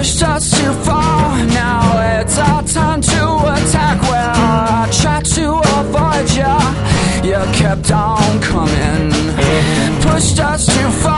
pushed us too far. Now it's our time to attack. Well, I tried to avoid ya, you kept on coming. Pushed us too far.